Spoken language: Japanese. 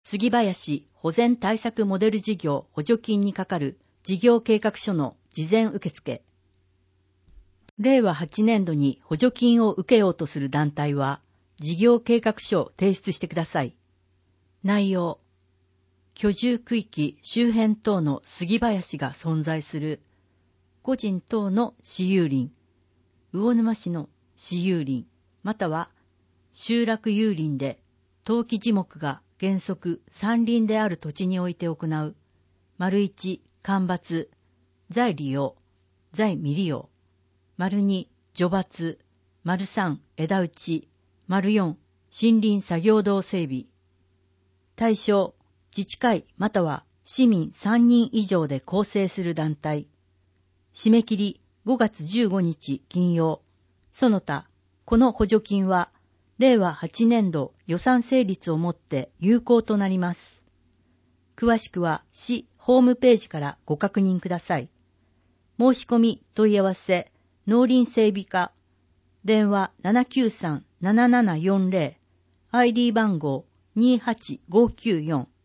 杉林保全対策モデル事業補助金にかかる事業計画書の事前受付。令和8年度に補助金を受けようとする団体は、事業計画書を提出してください。内容。居住区域周辺等の杉林が存在する個人等の私有林、魚沼市の私有林、または集落有林で登記事目が原則山林である土地において行う、1、間伐、在利用、在未利用、2、除伐、3、枝打ち、4、森林作業道整備。対象、自治会または市民3人以上で構成する団体。締め切り5月15日金曜。その他、この補助金は、令和8年度予算成立をもって有効となります。詳しくは市ホームページからご確認ください。申し込み問い合わせ、農林整備課、電話 793-7740、ID 番号28594